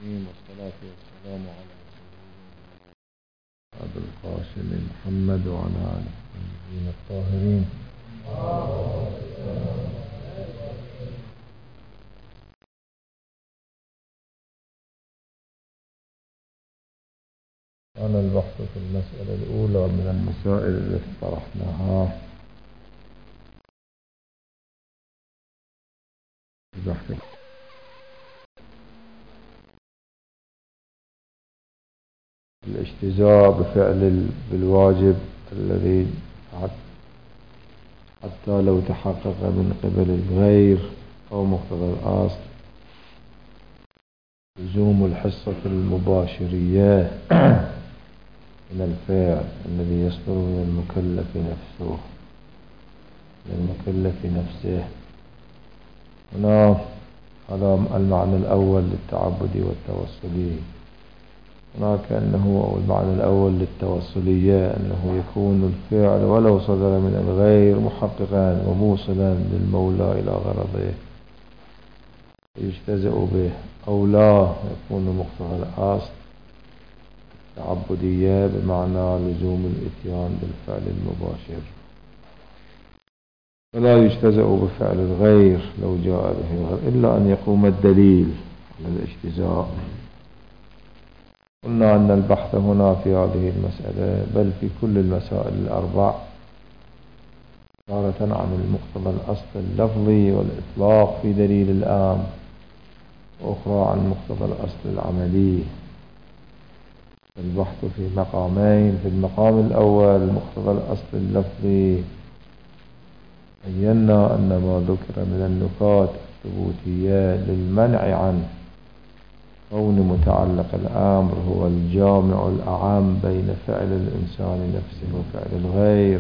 والصلاة والسلام على أبي القاسم محمد وعلى آله الطيبين الطاهرين. كان البحث في المسألة الأولى من المسائل التي طرحناها البحث الاجتزاء بفعل بالواجب الذي حتى لو تحقق من قبل الغير أو مقتضى الأصل لزوم الحصة المباشرية من الفعل الذي يصدر من المكلف نفسه. هنا هذا المعنى الأول للتعبدي والتوصلي. هناك أنه المعنى الأول للتوصلية أنه يكون الفعل ولو صدر من الغير محققا وموصلا للمولى إلى غرضه يجتزأ به، أو لا يكون مقتضى الأصل التعبدية بمعنى لزوم الإتيان بالفعل المباشر، فلا يجتزأ بفعل الغير لو جاء به الغير إلا أن يقوم الدليل على الاجتزاء. قلنا أن البحث هنا في هذه المسألة بل في كل المسائل الأربع تارة عن المقتضى الأصل اللفظي والإطلاق في دليل الآن، وأخرى عن مقتضى الأصل العملي. البحث في مقامين: في المقام الأول مقتضى الأصل اللفظي بينا أن ما ذكر من النكات الثبوتية للمنع عن كون متعلق الأمر هو الجامع الأعم بين فعل الإنسان نفسه وفعل الغير،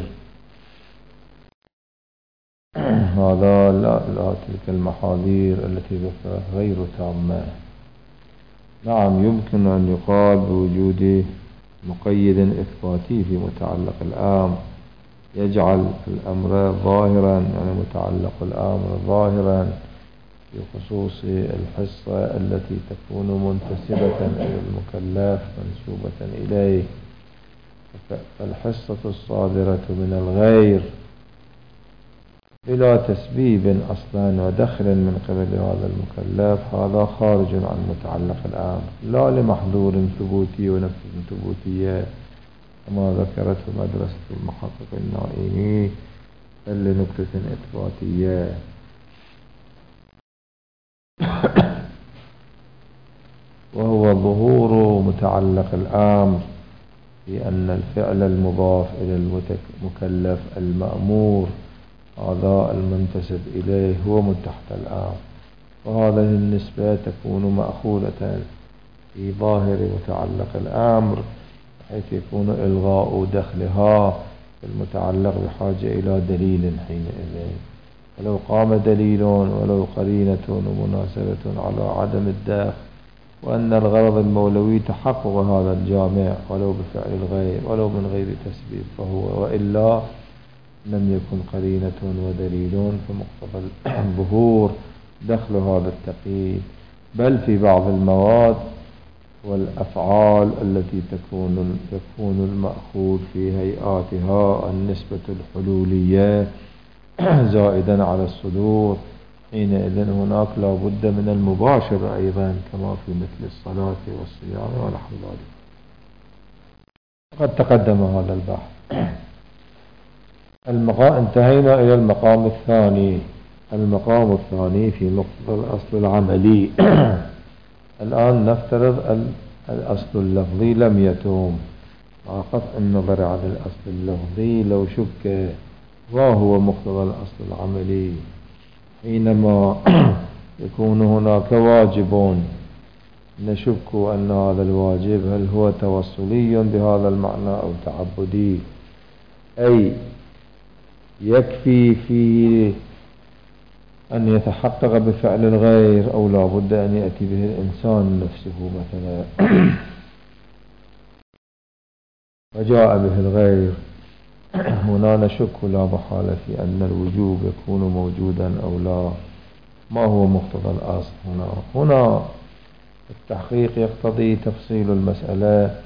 هذا لا تلك المحاذير التي ذكرت غير تامة. نعم يمكن أن يقال بوجود مقيد إثباتي في متعلق الأمر يجعل الأمر ظاهرا، يعني متعلق الأمر ظاهرا في خصوص الحصة التي تكون منتسبة إلى المكلف منسوبة إليه، فالحصة الصادرة من الغير بلا تسبيب أصلا ودخل من قبل هذا المكلف هذا خارج عن متعلق الأمر، لا لمحظور ثبوتي ونفس ثبوتية كما ذكرته مدرسة المحقق النائمي، بل لنكتة إثباتية. وهو ظهور متعلق الأمر في أن الفعل المضاف إلى المكلف المأمور هذا المنتسب إليه هو من تحت الأمر، وهذه النسبة تكون مأخوذة في ظاهر متعلق الأمر حيث يكون إلغاء دخلها المتعلق بحاجة إلى دليل حينئذ، ولو قام دليل ولو قرينة ومناسبة على عدم الدخل وأن الغرض المولوي تحقق هذا الجامع ولو بفعل الغير ولو من غير تسبيب فهو، وإلا لم يكن قرينة ودليل فمقتضى الظهور دخل هذا التقييد. بل في بعض المواد والأفعال التي يكون المأخوذ في هيئاتها النسبة الحلولية زائدا على الصدور، حينئذ هناك لا بد من المباشر أيضا كما في مثل الصلاة والصيام ونحو ذلك. قد تقدم هذا البحث. انتهينا إلى المقام الثاني. المقام الثاني في مقتضى الأصل العملي. الآن نفترض الأصل اللفظي لم يتم، مع قطع النظر عن الأصل اللفظي لو شك ما هو مقتضى الأصل العملي حينما يكون هناك واجب نشك أن هذا الواجب هل هو توصلي بهذا المعنى أو تعبدي، أي يكفي فيه أن يتحقق بفعل الغير أو لا بد أن يأتي به الإنسان نفسه مثلا وجاء به الغير. هنا نشك لا محالة في أن الوجوب يكون موجودا أو لا. ما هو مقتضى الأصل هنا التحقيق يقتضي تفصيل المسألة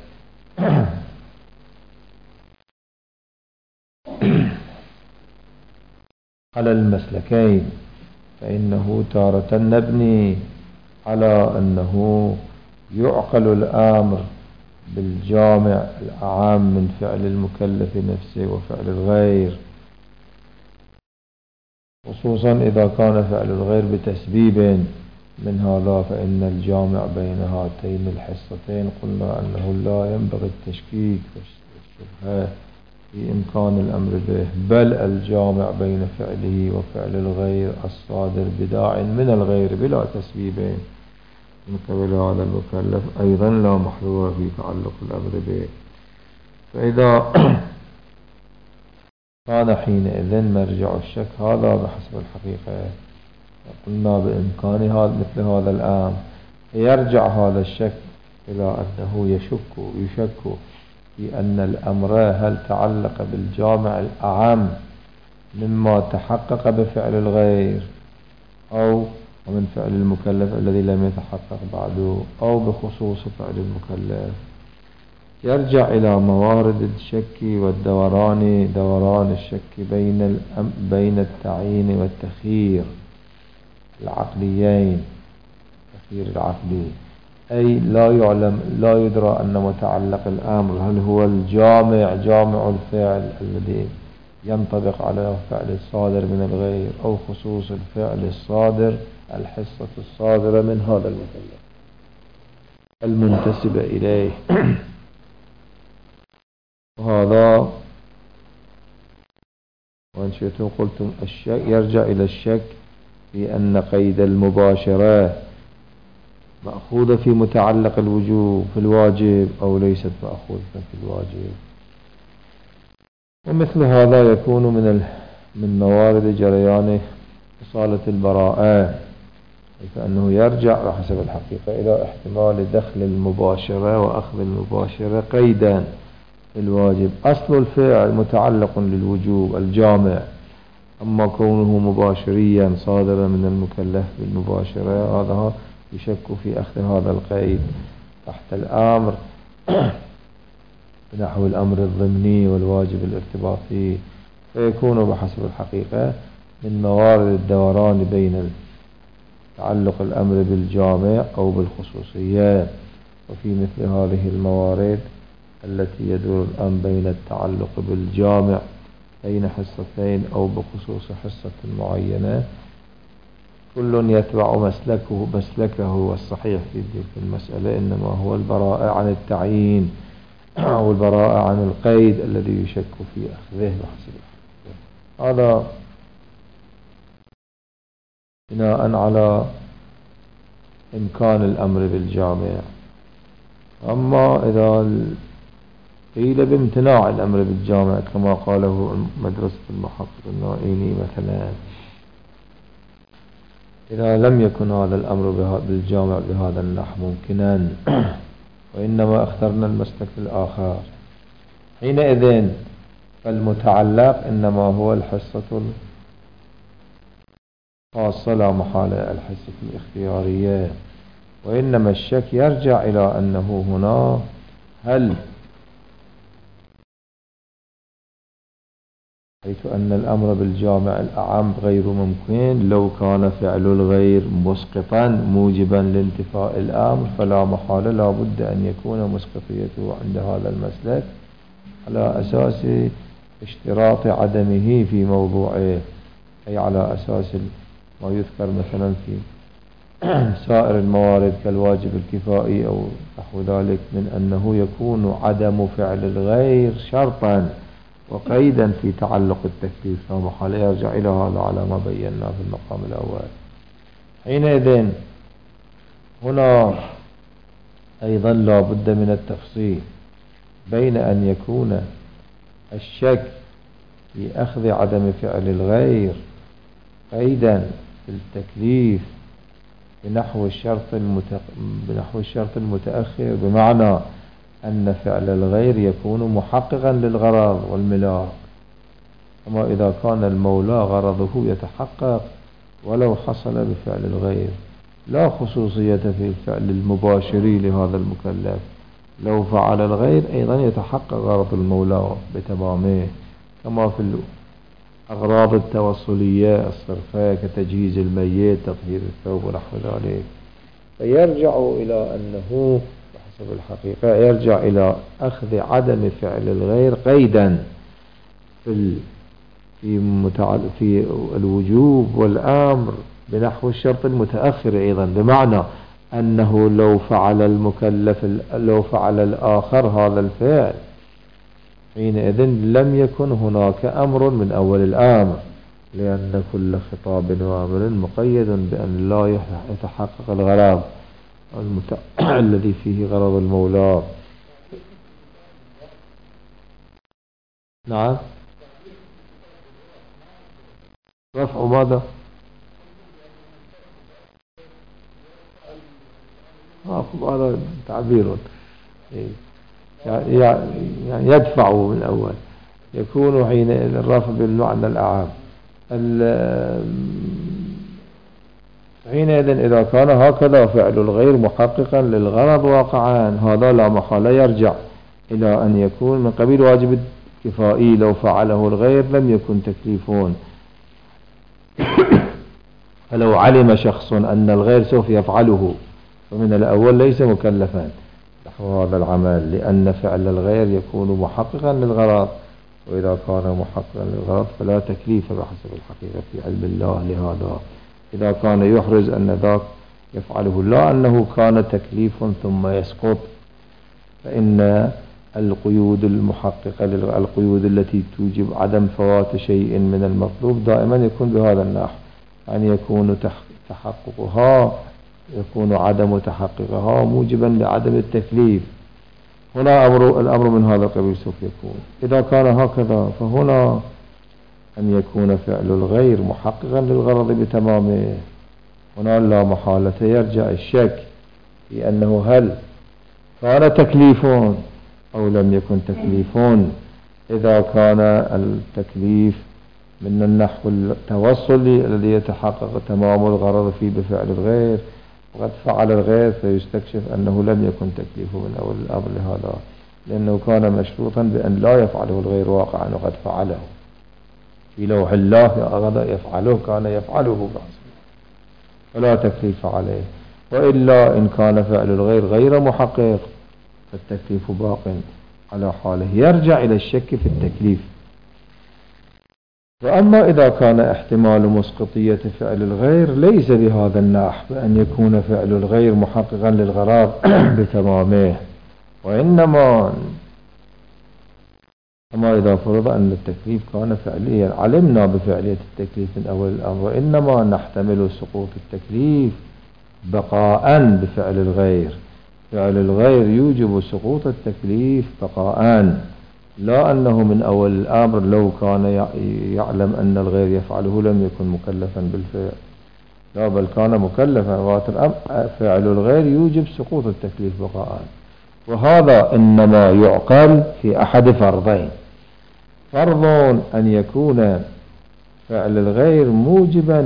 على المسلكين، فإنه تارة نبني على أنه يعقل الأمر بالجامع الأعم من فعل المكلف نفسه وفعل الغير، خصوصا إذا كان فعل الغير بتسبيب من هذا، فإن الجامع بين هاتين الحصتين قلنا أنه لا ينبغي التشكيك والشبهة في إمكان الأمر به، بل الجامع بين فعله وفعل الغير الصادر بداع من الغير بلا تسبيب من قبل هذا المكلف أيضا لا محظور في تعلق الأمر به. فإذا كان حينئذ مرجع الشك هذا بحسب الحقيقة، قلنا بإمكان مثل هذا الأمر يرجع هذا الشك إلى أنه يشك في أن الأمر هل تعلق بالجامع الأعم مما تحقق بفعل الغير أو ومن فعل المكلف الذي لم يتحقق بعده، أو بخصوص فعل المكلف. يرجع إلى موارد الشك والدوران، دوران الشك بين التعيين والتخيير العقليين، التخيير العقلي، أي لا يعلم لا يدرى أن متعلق الأمر هل هو جامع الفعل الذي ينطبق على فعل الصادر من الغير، أو خصوص الفعل الصادر الحصة الصادرة من هذا المكلف المنتسب إليه. وهذا وإن شئتم قلتم الشك يرجع إلى الشك في أن قيد المباشرة مأخوذة في متعلق الوجوب في الواجب أو ليست مأخوذة في الواجب. ومثل هذا يكون من موارد جريان إصالة البراءة، فإنه يرجع حسب الحقيقة إلى احتمال دخل المباشرة وأخذ المباشرة قيدا في الواجب. أصل الفعل متعلق للوجوب الجامع، أما كونه مباشريا صادرا من المكلف بالمباشرة هذا يشك في أخذ هذا القيد تحت الأمر نحو الأمر الضمني والواجب الارتباطي، فيكون بحسب الحقيقة من موارد الدوران بين تعلق الأمر بالجامع أو بالخصوصية. وفي مثل هذه الموارد التي يدور الأمر بين التعلق بالجامع بين حصتين أو بخصوص حصة معينة، كل يتبع مسلكه، والصحيح في تلك المسألة إنما هو البراءة عن التعيين أو البراءة عن القيد الذي يشك في أخذه بحسب الحقيقة. هذا بناء على إمكان الأمر بالجامع. أما إذا قيل بامتناع الأمر بالجامع كما قاله مدرسة المحقق النائيني مثلا، إذا لم يكن هذا الأمر بالجامع بهذا النحو ممكنا وإنما اخترنا المسلك الآخر، حينئذ فالمتعلق إنما هو الحصة الخاصة لا محالة الحصة الاختيارية، وإنما الشك يرجع إلى أنه هنا هل حيث أن الأمر بالجامع الأعم غير ممكن لو كان فعل الغير مسقطا موجبا لانتفاء الأمر، فلا محالة لا بد أن يكون مسقطيته عند هذا المسلك على أساس اشتراط عدمه في موضوعه، أي على أساس ما يذكر مثلا في سائر الموارد كالواجب الكفائي أو نحو ذلك، من أنه يكون عدم فعل الغير شرطا وقيدا في تعلق التكليف، لا محالة يرجع إلى هذا على ما بينا في المقام الأول. حينئذ هنا أيضا لا بد من التفصيل بين أن يكون الشك في أخذ عدم فعل الغير قيدا في التكليف بنحو الشرط المتأخر، بمعنى أن فعل الغير يكون محققا للغرض والملاك، أما إذا كان المولى غرضه يتحقق ولو حصل بفعل الغير، لا خصوصية في الفعل المباشر لهذا المكلف. لو فعل الغير أيضا يتحقق غرض المولى بتمامه، كما في الأغراض التوصلية الصرفة كتجهيز الميت، تطهير الثوب ونحو ذلك. فيرجع إلى أنه بحسب الحقيقة يرجع إلى أخذ عدم فعل الغير قيدا في الوجوب والأمر بنحو الشرط المتأخر أيضا، بمعنى أنه لو فعل الآخر هذا الفعل حينئذ لم يكن هناك أمر من أول الأمر، لأن كل خطاب وامر مقيد بأن لا يتحقق الغرض الذي فيه غرض المولى. نعم. رفع ماذا؟ هذا تعبير يعني يدفع من أول، يكون حينئذ الرفع بالمعنى الأعام. حينئذ إذا كان هكذا فعل الغير محققا للغرض واقعا، هذا لا محالة يرجع إلى أن يكون من قبيل واجب الكفائي. لو فعله الغير لم يكن تكليفون. فلو علم شخص أن الغير سوف يفعله فمن الأول ليس مكلفا نحو هذا العمل، لأن فعل الغير يكون محققا للغرض، وإذا كان محققا للغرض فلا تكليف بحسب الحقيقة في علم الله. لهذا إذا كان يحرز أن ذاك يفعله لا أنه كان تكليف ثم يسقط، فإن القيود المحققة القيود التي توجب عدم فوات شيء من المطلوب دائما يكون بهذا النحو، أن يكون يكون عدم تحققها موجبا لعدم التكليف. هنا الأمر من هذا القبيل سوف يكون. إذا كان هكذا فهنا أن يكون فعل الغير محققا للغرض بتمامه. هنا لا محالة يرجع الشك في أنه هل كان تكليف أو لم يكن تكليف. إذا كان التكليف من النحو التوصلي الذي يتحقق تمام الغرض فيه بفعل الغير، وقد فعل الغير فيستكشف أنه لم يكن تكليفه من أول الأمر، لهذا لأنه كان مشروطا بأن لا يفعله الغير واقعا وقد فعله في لوح الله أغضى يفعله كان يفعله فلا تكليف عليه. وإلا إن كان فعل الغير غير محقق فالتكليف باق على حاله، يرجع إلى الشك في التكليف. وأما إذا كان احتمال مسقطية فعل الغير ليس بهذا النحو بأن يكون فعل الغير محققا للغرض بتمامه، وإنما أما إذا فرض أن التكليف كان فعليا علمنا بفعلية التكليف من أول الأمر، وإنما نحتمل سقوط التكليف بقاء بفعل الغير. فعل الغير يوجب سقوط التكليف بقاء، لا أنه من أول الأمر لو كان يعلم أن الغير يفعله لم يكن مكلفا بالفعل، لا بل كان مكلفا. فعل الغير يوجب سقوط التكليف بقاء، وهذا إنما يعقل في أحد فرضين: فرض أن يكون فعل الغير موجبا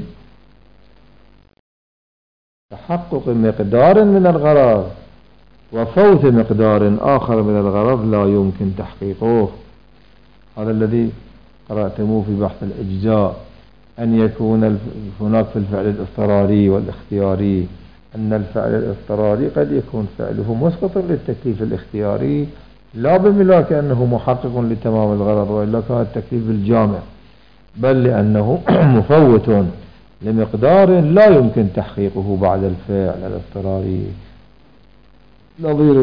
لتحقق مقدار من الغرض، وفوت مقدار آخر من الغرض لا يمكن تحقيقه. هذا الذي قرأتموه في بحث الإجزاء، أن يكون هناك في الفعل الاضطراري والاختياري أن الفعل الاضطراري قد يكون فعله مسقط للتكليف الاختياري، لا بملاك أنه محقق لتمام الغرض وإلا كان التكليف بالجامع، بل لأنه مفوت لمقدار لا يمكن تحقيقه بعد الفعل الاضطراري، نظير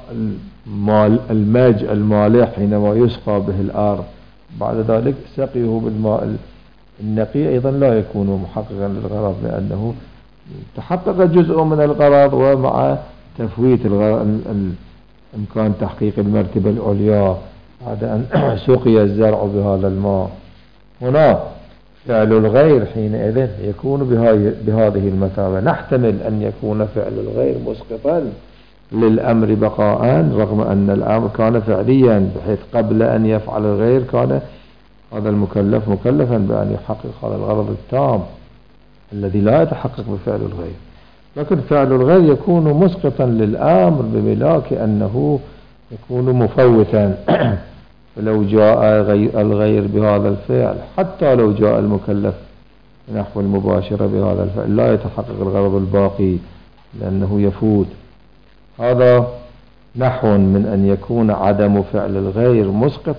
الماء المالح حينما يسقى به الأرض بعد ذلك سقيه بالماء النقي أيضا لا يكون محققا للغرض، لأنه تحقق جزء من الغرض ومع تفويت إمكان تحقيق المرتبة العليا بعد أن سقي الزرع بهذا الماء. هنا فعل الغير حينئذ يكون بهذه المثابة. نحتمل أن يكون فعل الغير مسقطا للأمر بقاء رغم أن الأمر كان فعليا، بحيث قبل أن يفعل الغير كان هذا المكلف مكلفا بأن يحقق هذا الغرض التام الذي لا يتحقق بفعل الغير. لكن فعل الغير يكون مسقطا للأمر بملاك أنه يكون مفوتا. فلو جاء الغير بهذا الفعل حتى لو جاء المكلف نحو المباشرة بهذا الفعل لا يتحقق الغرض الباقي لأنه يفوت. هذا نحو من أن يكون عدم فعل الغير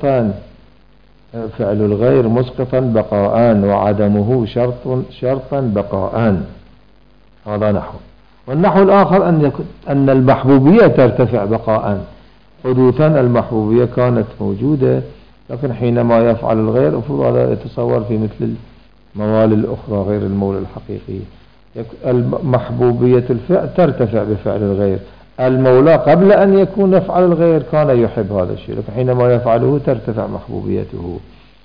مسقطا بقاء وعدمه شرطا بقاء. هذا نحو. والنحو الآخر أن المحبوبية ترتفع بقاء. حدوثا المحبوبية كانت موجودة لكن حينما يفعل الغير المفروض هذا يتصور في مثل الموالي الأخرى غير المولى الحقيقي. محبوبية الفعل ترتفع بفعل الغير. المولى قبل أن يكون يفعل الغير كان يحب هذا الشيء لكن حينما يفعله ترتفع محبوبيته.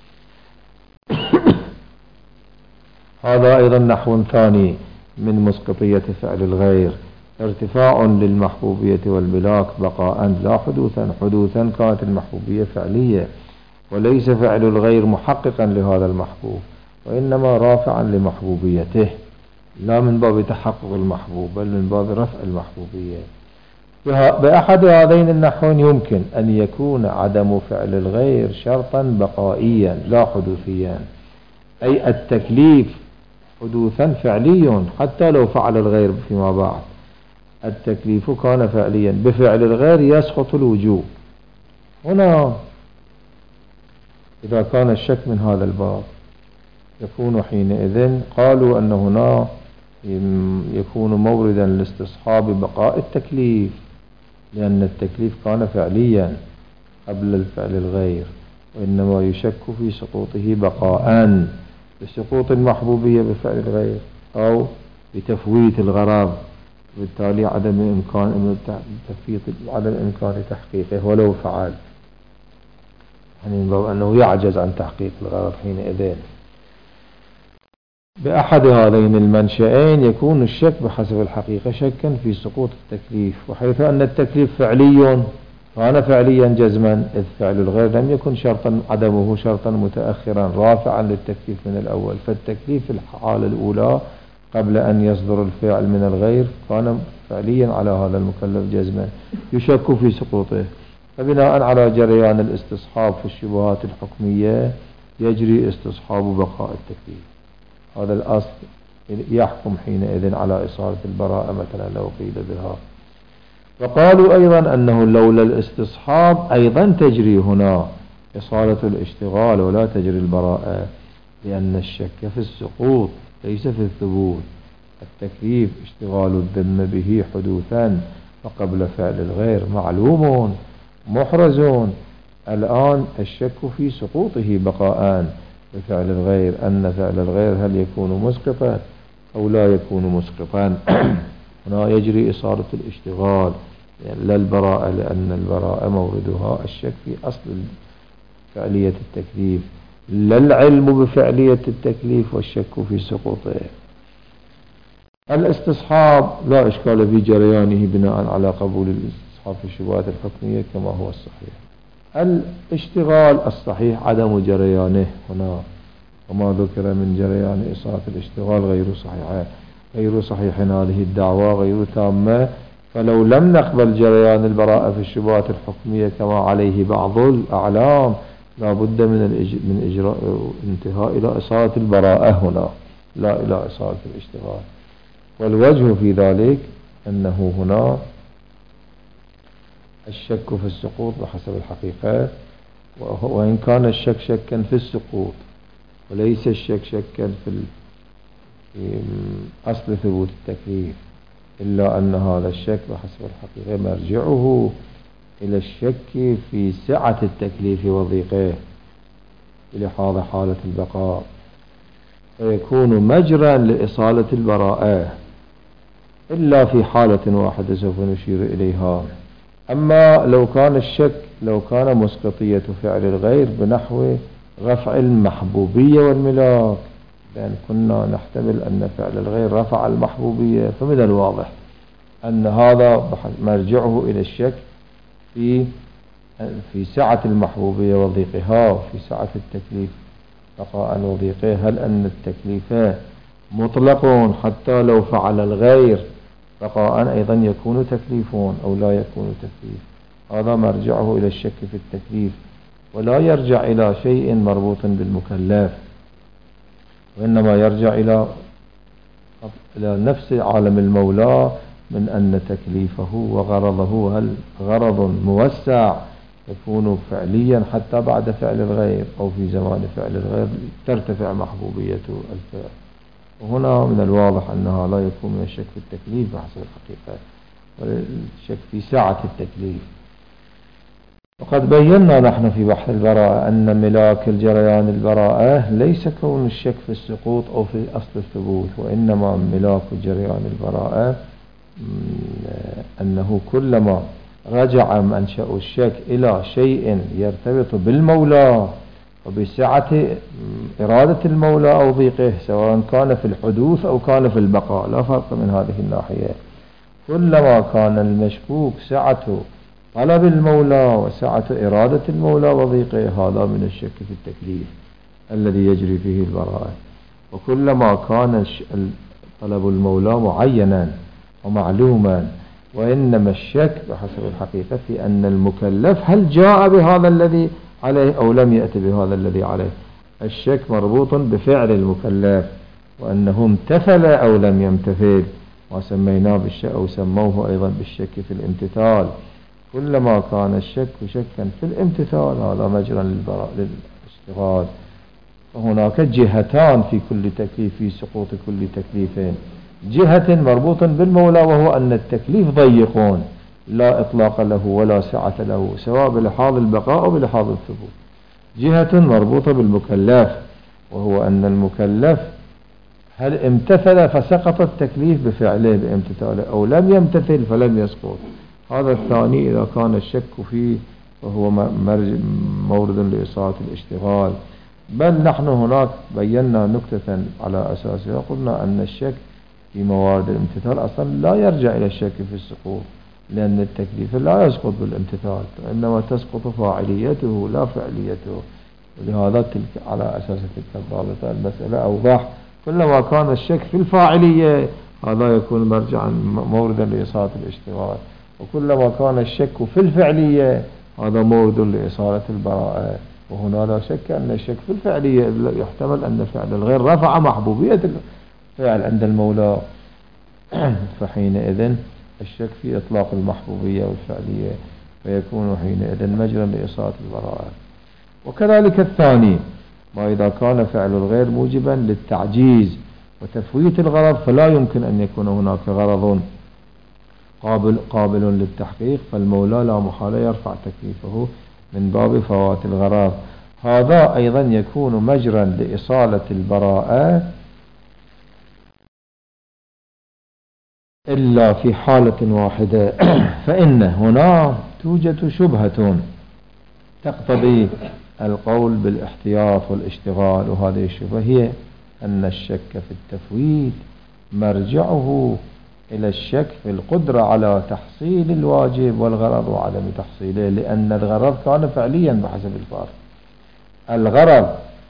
هذا أيضا نحو ثاني من مسقطية فعل الغير، ارتفاع للمحبوبية والملاك بقاء لا حدوثا. حدوثا كانت المحبوبية فعلية وليس فعل الغير محققا لهذا المحبوب وإنما رافعا لمحبوبيته لا من باب تحقق المحبوب بل من باب رفع المحبوبية. بأحد هذين النحوين يمكن أن يكون عدم فعل الغير شرطا بقائيا لا حدوثيا، أي التكليف حدوثا فعلي حتى لو فعل الغير فيما بعد. التكليف كان فعليا بفعل الغير يسقط الوجوب. هنا إذا كان الشك من هذا الباب يكون حينئذ قالوا أن هنا يكون موردا لاستصحاب بقاء التكليف لأن التكليف كان فعليا قبل الفعل الغير وإنما يشك في سقوطه بقاء بسقوط المحبوبية بفعل الغير أو بتفويت الغرض بالتالي عدم إمكان تحقيقه ولو فعل يعني من باب أنه يعجز عن تحقيق الغرض حينئذ. بأحد هذين المنشأين يكون الشك بحسب الحقيقة شكا في سقوط التكليف وحيث أن التكليف فعلي كان فعليا جزما إذ فعل الغير لم يكن شرطا عدمه شرطا متأخرا رافعا للتكليف من الأول. فالتكليف في الحالة الأولى قبل أن يصدر الفعل من الغير كان فعليا على هذا المكلف جزما يشك في سقوطه. فبناء على جريان الاستصحاب في الشبهات الحكمية يجري استصحاب بقاء التكليف. هذا الأصل يحكم حينئذ على إصالة البراءة مثلا لو قيل بها. وقالوا أيضا أنه لولا الاستصحاب أيضا تجري هنا إصالة الاشتغال ولا تجري البراءة لأن الشك في السقوط ليس في الثبوت. التكليف اشتغال الذم به حدوثا وقبل فعل الغير معلوم محرز. الآن الشك في سقوطه بقاء بفعل الغير أن فعل الغير هل يكون مسقطا أو لا يكون مسقطا. هنا يجري إصالة الاشتغال يعني لا البراءة لأن البراءة موردها الشك في أصل فعلية التكليف لا العلم بفعلية التكليف والشك في سقوطه. الاستصحاب لا إشكال في جريانه بناء على قبول الاستصحاب في الشبهات الحكمية كما هو الصحيح. الاشتغال الصحيح عدم جريانه هنا وما ذكر من جريان إصالة الاشتغال غير صحيح هذه الدعوة غير تامة. فلو لم نقبل جريان البراءة في الشبهات الحكمية كما عليه بعض الأعلام لا بد من إجراء انتهاء إلى إصالة البراءة هنا لا إلى إصالة الاشتغال. والوجه في ذلك أنه هنا الشك في السقوط بحسب الحقيقة وإن كان الشك شكا في السقوط وليس الشك شكا في أصل ثبوت التكليف إلا أن هذا الشك بحسب الحقيقة مرجعه إلى الشك في سعة التكليف وضيقه لحاظ حالة البقاء فيكون مجرى لإصالة البراءة إلا في حالة واحدة سوف نشير إليها. أما لو كان مسقطية فعل الغير بنحو رفع المحبوبية والملاك لأن كنا نحتمل أن فعل الغير رفع المحبوبية فمن الواضح أن هذا مرجعه إلى الشك في سعة المحبوبية وضيقها وفي سعة التكليف بقاء وضيقه. هل أن التكليف مطلق حتى لو فعل الغير بقاء أيضا يكون تكليفون أو لا يكون تكليف. هذا مرجعه إلى الشك في التكليف، ولا يرجع إلى شيء مربوط بالمكلف، وإنما يرجع إلى نفس عالم المولى من أن تكليفه وغرضه هل غرض موسع يكون فعليا حتى بعد فعل الغير أو في زمان فعل الغير ترتفع محبوبية الفعل. وهنا من الواضح أنها لا يكون من الشك في التكليف بحسب الحقيقة، والشك في ساعة التكليف. وقد بينا نحن في بحث البراءة أن ملاك الجريان البراءة ليس كون الشك في السقوط أو في أصل الثبوت، وإنما ملاك جريان البراءة أنه كلما رجع منشأ الشك إلى شيء يرتبط بالمولى وبسعة إرادة المولى أو ضيقه، سواء كان في الحدوث أو كان في البقاء، لا فرق من هذه الناحية. كلما كان المشكوك سعة طلب المولى وسعة إرادة المولى وضيقه، هذا من الشك في التكليف الذي يجري فيه البراءة. وكلما كان طلب المولى معينا ومعلوما، وإنما الشك بحسب الحقيقة في أن المكلف هل جاء بهذا الذي عليه أو لم يأتي بهذا الذي عليه. الشك مربوط بفعل المكلف وأنه امتثل أو لم يمتثل، وسميناه بالشك أو سموه أيضا بالشك في الامتثال. كلما كان الشك شكا في الامتثال هذا مجرى للاشتغال. فهناك جهتان في كل تكليف، في سقوط كل تكليفين: جهة مربوط بالمولى وهو أن التكليف ضيقون لا إطلاق له ولا سعة له سواء بلحاظ البقاء أو بلحاظ الثبوت. جهة مربوطة بالمكلف وهو أن المكلف هل امتثل فسقط التكليف بفعله بامتثاله أو لم يمتثل فلم يسقط. هذا الثاني إذا كان الشك فيه وهو مورد لإصابة الاشتغال. بل نحن هناك بينا نكتة على أساسها قلنا أن الشك في موارد الامتثال أصلا لا يرجع إلى الشك في السقوط، لأن التكليف لا يسقط بالامتثال، إنما تسقط فاعليته لا فعليته. ولهذا تلك على أساس تلك الضابطة المسألة أوضح. كلما كان الشك في الفاعلية هذا يكون مرجعا موردا لإصابة الاشتغال، وكلما كان الشك في الفعلية هذا مورد لإصالة البراءة. وهنا لا شك أن الشك في الفعلية يحتمل أن فعل الغير رفع محبوبية الفعل عند المولى، فحينئذ الشك في إطلاق المحبوبية والفعلية فيكون حينئذ مجرا لإصالة البراءة. وكذلك الثاني، ما إذا كان فعل الغير موجبا للتعجيز وتفويت الغرض فلا يمكن أن يكون هناك غرض قابل للتحقيق، فالمولى لا محالة يرفع تكليفه من باب فوات الغرض. هذا أيضا يكون مجرا لإصالة البراءة إلا في حالة واحدة، فإن هنا توجد شبهة تقتضي القول بالاحتياط والاشتغال. وهذه الشبهة هي أن الشك في التفويت مرجعه إلى الشك في القدرة على تحصيل الواجب والغرض وعدم تحصيله، لأن الغرض كان فعليا بحسب الفارق. الغرض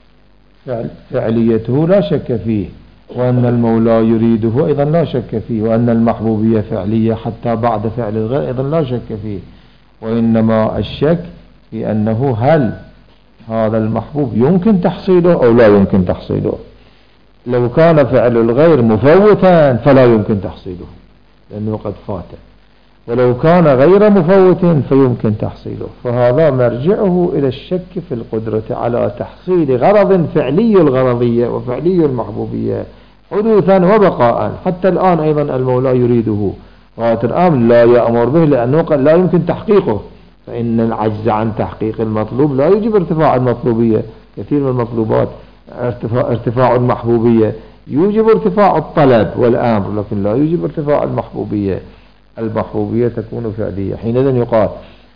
فعليته لا شك فيه، وأن المولى يريده أيضا لا شك فيه، وأن المحبوبية فعلية حتى بعد فعل الغير أيضا لا شك فيه. وإنما الشك في أنه هل هذا المحبوب يمكن تحصيله أو لا يمكن تحصيله. لو كان فعل الغير مفوتا فلا يمكن تحصيله لأنه قد فات، ولو كان غير مفوت فيمكن تحصيله. فهذا مرجعه إلى الشك في القدرة على تحصيل غرض فعلي الغرضية وفعلي المحبوبية حدوثا وبقاء. حتى الآن أيضا المولى يريده، غاية الآن لا يأمر به لأنه قد لا يمكن تحقيقه، فإن العجز عن تحقيق المطلوب لا يجب ارتفاع المطلوبية. كثير من المطلوبات ارتفاع المحبوبية يوجب ارتفاع الطلب والأمر، لكن لا يوجب ارتفاع المحبوبية. المحبوبية تكون فعلية. حينئذ يقال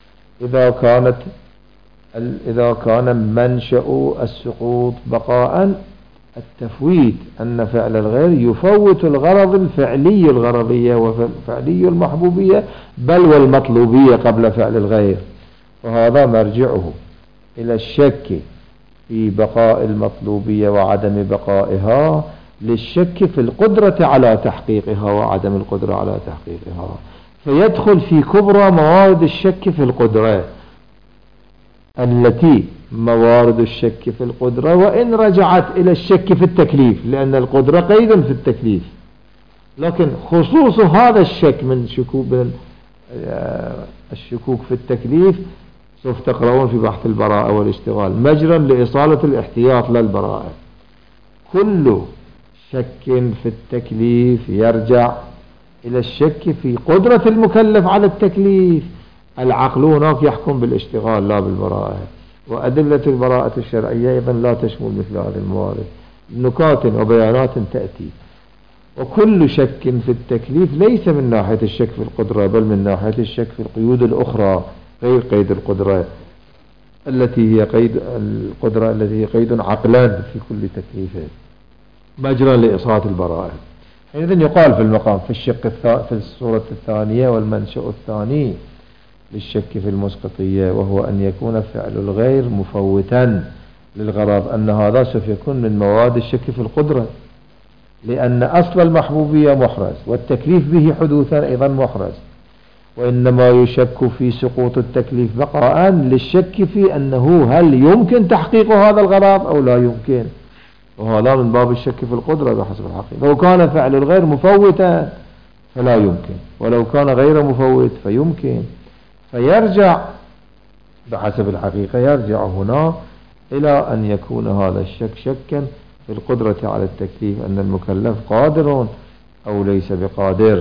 إذا كان منشأ السقوط بقاء التفويت، أن فعل الغير يفوت الغرض الفعلي الغرضية وفعلي المحبوبية بل والمطلوبية قبل فعل الغير، فهذا مرجعه إلى الشك في بقاء المطلوبية وعدم بقائها للشك في القدرة على تحقيقها وعدم القدرة على تحقيقها، فيدخل في كبرى موارد الشك في القدرة، التي موارد الشك في القدرة وإن رجعت إلى الشك في التكليف، لأن القدرة قيد في التكليف، لكن خصوص هذا الشك من الشكوك في التكليف سوف تقرؤون في بحث البراءة والاشتغال مجرا لإصالة الاحتياط للبراءة. كل شك في التكليف يرجع إلى الشك في قدرة المكلف على التكليف. العقل هناك يحكم بالاشتغال لا بالبراءة، وأدلة البراءة الشرعية أيضا لا تشمل مثل هذه الموارد، نكات وبيانات تأتي. وكل شك في التكليف ليس من ناحية الشك في القدرة، بل من ناحية الشك في القيود الأخرى غير قيد القدرة، التي هي قيد القدرة التي هي قيد عقلا في كل تكليف مجرى لإصالة البراءة. حينئذ يقال في المقام في الصورة الثانية والمنشأ الثاني للشك في المسقطية، وهو أن يكون فعل الغير مفوتا للغرض، أن هذا سوف يكون من مواد الشك في القدرة، لأن أصل المحبوبية محرز والتكليف به حدوثا أيضا محرز، وإنما يشك في سقوط التكليف بقاء للشك في أنه هل يمكن تحقيق هذا الغرض أو لا يمكن، وهذا من باب الشك في القدرة بحسب الحقيقة. لو كان فعل الغير مفوتا فلا يمكن، ولو كان غير مفوت فيمكن، فيرجع بحسب الحقيقة يرجع هنا إلى أن يكون هذا الشك شكا في القدرة على التكليف، أن المكلف قادر أو ليس بقادر،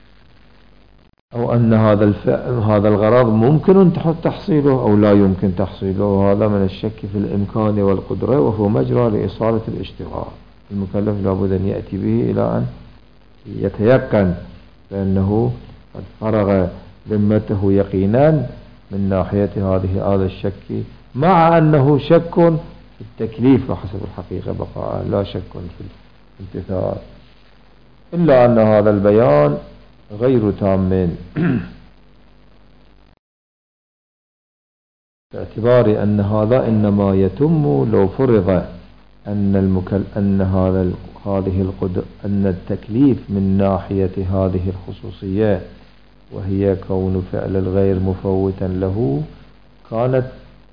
أو أن هذا الغرض ممكن تحصيله أو لا يمكن تحصيله، وهذا من الشك في الإمكان والقدرة، وهو مجرى لإصالة الاشتغال. المكلف لابد أن يأتي به إلى أن يتيقن بأنه قد فرغ ذمته يقينا من ناحية هذا الشك، مع أنه شك في التكليف وحسب الحقيقة بقاء، لا شك في الامتثال، إلا أن هذا البيان غير تام باعتبار أن هذا إنما يتم لو فرض أن التكليف من ناحية هذه الخصوصية، وهي كون فعل الغير مفوتا له، كانت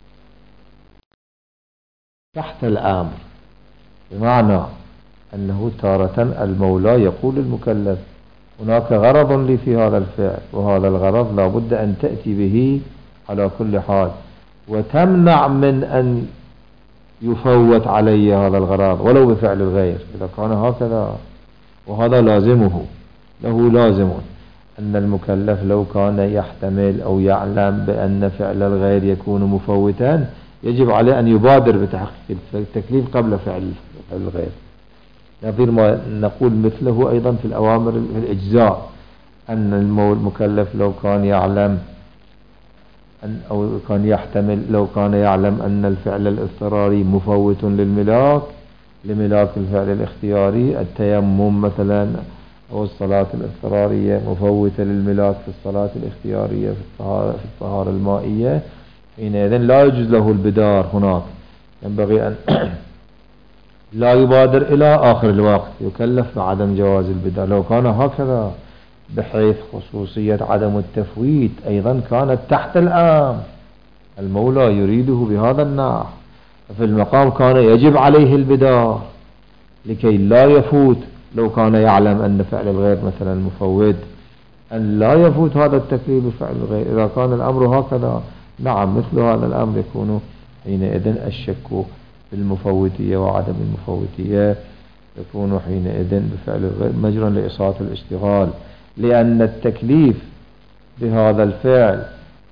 تحت الأمر، بمعنى أنه تارة المولى يقول المكلف هناك غرض لي في هذا الفعل، وهذا الغرض لا بد أن تأتي به على كل حال، وتمنع من أن يفوت علي هذا الغرض ولو بفعل الغير. إذا كان هكذا، وهذا لازمه، له لازم أن المكلف لو كان يحتمل أو يعلم بأن فعل الغير يكون مفوتا، يجب عليه أن يبادر بتحقيق التكليف قبل فعل الغير. نظير ما نقول مثله أيضا في الأوامر في الإجزاء، أن المكلف لو كان يعلم أو كان يحتمل، لو كان يعلم أن الفعل الاضطراري مفوت لملاك الفعل الاختياري، التيمم مثلا أو الصلاة الاضطرارية مفوتة للملاك في الصلاة الاختيارية في الطهارة المائية، حينئذ لا يجوز له البدار هناك، ينبغي أن لا يبادر إلى آخر الوقت، يكلف بعدم جواز البدار. لو كان هكذا بحيث خصوصية عدم التفويت أيضا كانت تحت الآن، المولى يريده بهذا النحو، ففي المقام كان يجب عليه البدار لكي لا يفوت. لو كان يعلم أن فعل الغير مثلا مفوت، أن لا يفوت هذا التكليف بفعل الغير. إذا كان الأمر هكذا، نعم، مثل هذا الأمر يكون حينئذ الشك بالمفوتية وعدم المفوتية يكون حينئذ بفعل الغير مجرى لإصالة الاشتغال، لأن التكليف بهذا الفعل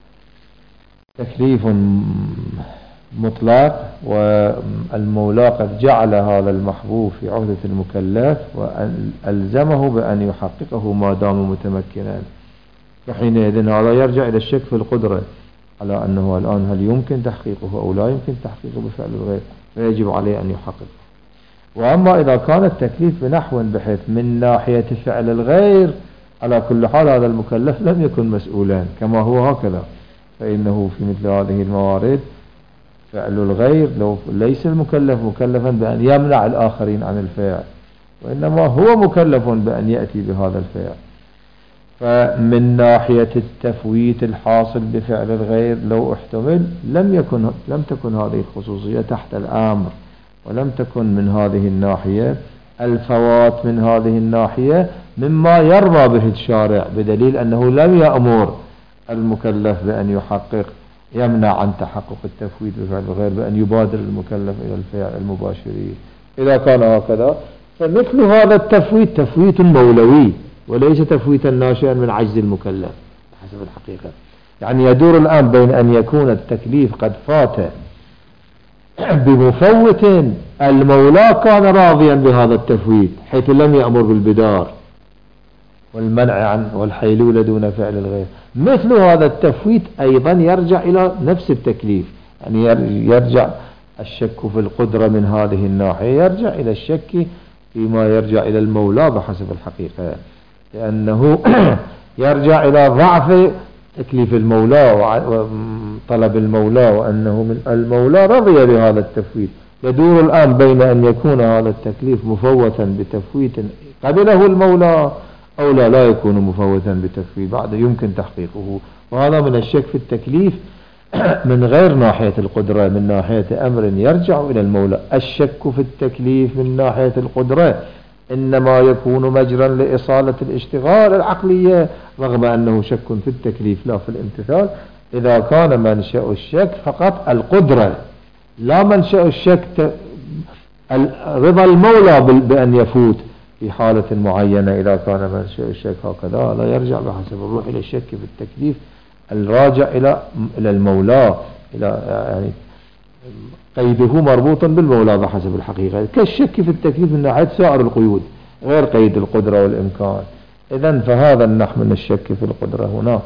تكليف مطلق، والمولى قد جعل هذا المحبوب في عهدة المكلف وألزمه بأن يحققه ما دام متمكنا، فحينئذ هذا يرجع إلى الشك في القدرة على أنه الآن هل يمكن تحقيقه أو لا يمكن تحقيقه بفعل الغير، فيجب عليه أن يحققه. وأما إذا كان التكليف بنحو بحيث من ناحية فعل الغير، على كل حال هذا المكلف لم يكن مسؤولا كما هو هكذا، فإنه في مثل هذه الموارد فعل الغير لو ليس المكلف مكلفا بأن يمنع الآخرين عن الفعل، وإنما هو مكلف بأن يأتي بهذا الفعل. فمن ناحية التفويت الحاصل بفعل الغير لو احتمل لم تكن هذه الخصوصية تحت الأمر، ولم تكن من هذه الناحية الفوات من هذه الناحية مما يرضى به الشارع، بدليل أنه لم يأمر المكلف بأن يحقق يمنع عن تحقق التفويت بفعل الغير بأن يبادر المكلف إلى الفعل المباشرين. إذا كان هكذا فمثل هذا التفويت تفويت مولوي وليس تفويتا ناشئا من عجز المكلف حسب الحقيقة. يعني يدور الآن بين أن يكون التكليف قد فات بمفوت المولى كان راضيا بهذا التفويت حيث لم يأمر بالبدار والمنع عن والحيلولة دون فعل الغير، مثل هذا التفويت أيضا يرجع إلى نفس التكليف. يعني يرجع الشك في القدرة من هذه الناحية يرجع إلى الشك فيما يرجع إلى المولى بحسب الحقيقة، لأنه يرجع إلى ضعف تكليف المولى وطلب المولى، وأنه من المولى رضي بهذا التفويت. يدور الآن بين أن يكون هذا التكليف مفوتا بتفويت قبله المولى أو لا يكون مفوتا بتفويت بعد يمكن تحقيقه. وهذا من الشك في التكليف من غير ناحية القدرة، من ناحية أمر يرجع إلى المولى. الشك في التكليف من ناحية القدرة إنما يكون مجرا لإصالة الاشتغال العقلية، رغم أنه شك في التكليف لا في الامتثال، إذا كان منشأ الشك فقط القدرة لا منشأ الشك رضا المولى بأن يفوت في حالة معينة. إذا كان منشأ الشك هكذا لا يرجع بحسب الروح إلى الشك في التكليف الراجع إلى المولى، إلى يعني قيده مربوط بالمولى بحسب الحقيقة، كالشك في التكليف من ناحية سائر القيود غير قيد القدرة والإمكان. إذن فهذا النحو من الشك في القدرة هنا.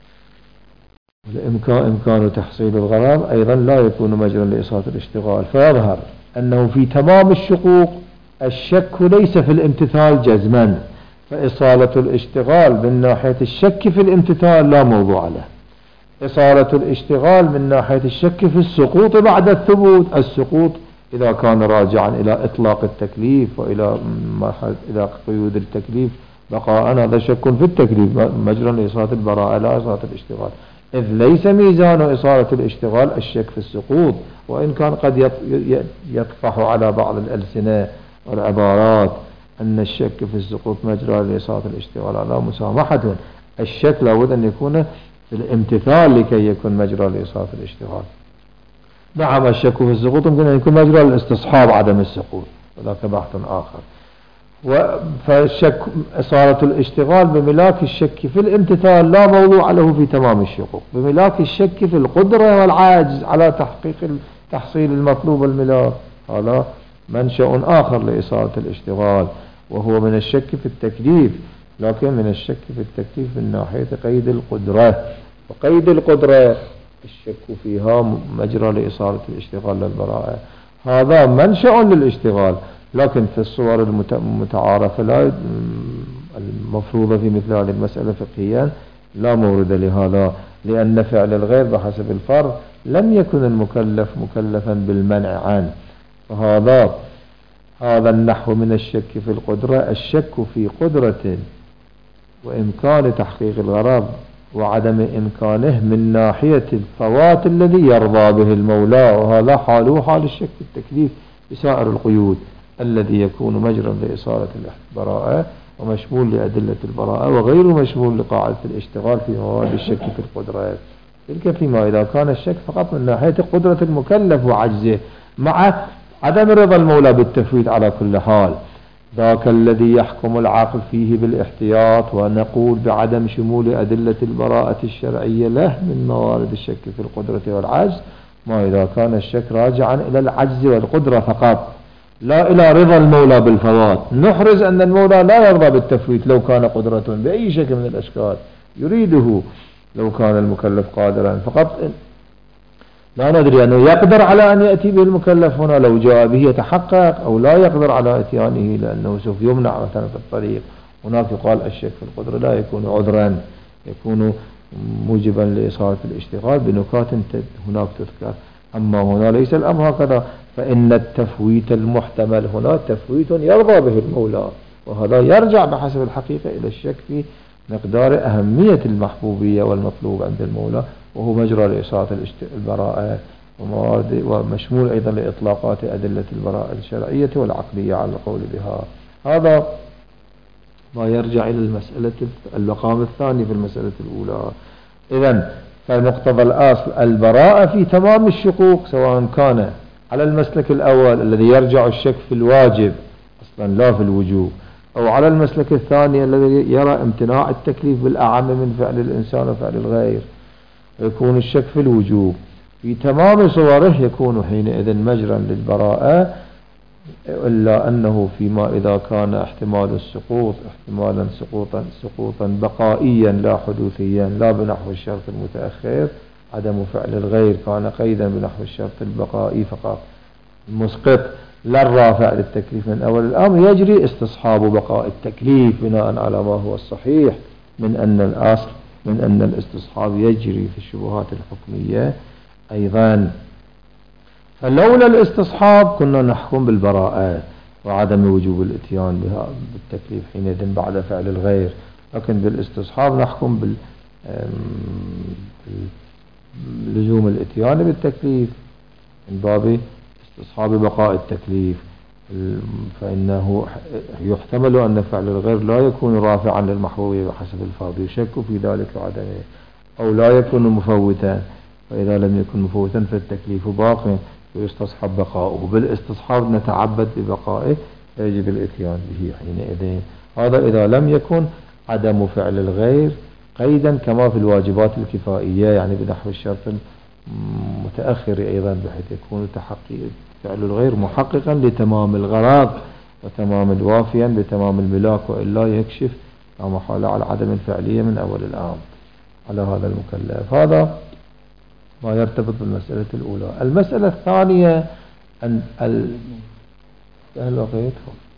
إمكان تحصيل الغرض أيضا لا يكون مجرا لإصالة الاشتغال، فيظهر أنه في تمام الشقوق الشك ليس في الامتثال جزما، فإصالة الاشتغال من ناحية الشك في الامتثال لا موضوع له. إصالة الاشتغال من ناحية الشك في السقوط بعد الثبوت، السقوط إذا كان راجعا إلى إطلاق التكليف وإلى إلى قيود التكليف بقاء، هذا شك في التكليف مجرا لإصالة البراءة لا إصالة الاشتغال، إذ ليس ميزان إصالة الاشتغال الشك في السقوط، وإن كان قد يطفح على بعض الألسنة والعبارات أن الشك في السقوط مجرى لإصالة الاشتغال على مسامحة. الشك لابد أن يكون في الامتثال لكي يكون مجرى لإصالة الاشتغال. نعم الشك في السقوط يمكن أن يكون مجرى للاستصحاب عدم السقوط، وذاك بحث آخر. فالشك إصالة الاشتغال بملاك الشك في الامتثال لا موضوع له في تمام الشقوق، بملاك الشك في القدرة والعاجز على تحقيق تحصيل المطلوب الملاك، هذا منشأ آخر لإصالة الاشتغال، وهو من الشك في التكليف، لكن من الشك في التكليف من ناحية قيد القدرة، وقيد القدرة الشك فيها مجرى لإصالة الاشتغال للبراءة، هذا منشأ للاشتغال، لكن في الصور المتعارفة لا المفروضة في مثل هذه المسألة فقهيا لا مورد لهذا، لأن فعل الغير بحسب الفرض لم يكن المكلف مكلفا بالمنع عنه. هذا النحو من الشك في القدرة، الشك في قدرة وإمكان تحقيق الغرض وعدم إمكانه من ناحية الفوات الذي يرضى به المولى، وهذا حاله حال الشك في التكليف بسائر القيود الذي يكون مجرا لإصالة البراءة ومشمول لأدلة البراءة، وغير مشمول لقاعدة الاشتغال في مواد الشك في القدرة. تلك فيما إذا كان الشك فقط من ناحية قدرة المكلف وعجزه مع عدم رضا المولى بالتفويت على كل حال، ذاك الذي يحكم العقل فيه بالاحتياط، ونقول بعدم شمول أدلة البراءة الشرعية له من موارد الشك في القدرة والعجز، ما إذا كان الشك راجعا إلى العجز والقدرة فقط لا إلى رضا المولى بالفوات. نحرز أن المولى لا يرضى بالتفويت لو كان قدرة بأي شكل من الأشكال يريده، لو كان المكلف قادرا فقط لا ندري أنه يقدر على أن يأتي به المكلف هنا، لو جاء به يتحقق، أو لا يقدر على إتيانه لأنه سوف يمنع مثلا في الطريق. هناك يقال الشك في القدرة لا يكون عذرا، يكون موجبا لإصالة الاشتغال بنكات هناك تذكر، أما هنا ليس الأمر هكذا، فإن التفويت المحتمل هنا تفويت يرضى به المولى، وهذا يرجع بحسب الحقيقة إلى الشك في مقدار أهمية المحبوبية والمطلوب عند المولى، وهو مجرى لإشارة البراءة ومشمول أيضا لإطلاقات أدلة البراءة الشرعية والعقلية على القول بها. هذا ما يرجع إلى المسألة المقام الثاني في المسألة الأولى. إذن فمقتضى الأصل البراءة في تمام الشقوق، سواء كان على المسلك الأول الذي يرجع الشك في الواجب أصلا لا في الوجوب، أو على المسلك الثاني الذي يرى امتناع التكليف بالأعم من فعل الإنسان وفعل الغير، يكون الشك في الوجوب في تمام صوره يكون حينئذ مجرا للبراءة، إلا أنه فيما إذا كان احتمال السقوط احتمالا سقوطا بقائيا لا حدوثيا لا بنحو الشرط المتأخر، عدم فعل الغير كان قيدا بنحو الشرط البقائي فقط مسقط لا الرافع للتكليف من أول الأمر، يجري استصحاب بقاء التكليف بناء على ما هو الصحيح من أن الأصل من أن الاستصحاب يجري في الشبهات الحكمية أيضا. فلولا الاستصحاب كنا نحكم بالبراءة وعدم وجوب الاتيان بها بالتكليف حينئذ بعد فعل الغير، لكن بالاستصحاب نحكم بلزوم الاتيان بالتكليف من باب استصحاب بقاء التكليف، فإنه يحتمل أن فعل الغير لا يكون رافعا للمحبوبية بحسب الفاضل، يشك في ذلك وعدمه، أو لا يكون مفوتا، فإذا لم يكن مفوتا فالتكليف باق ويستصحب بقاؤه، بالاستصحاب نتعبد ببقائه يجب الاتيان به حينئذ. هذا إذا لم يكن عدم فعل الغير قيدا كما في الواجبات الكفائية، يعني بنحو الشرط المتأخر أيضا، بحيث يكون فعل الغير محققا لتمام الغرض وتمام الوافيا بتمام الملاك، وإلا يكشف لا محالة على عدم الفعلية من أول الأمر على هذا المكلف. هذا ما يرتبط بالمسألة الأولى. المسألة الثانية أن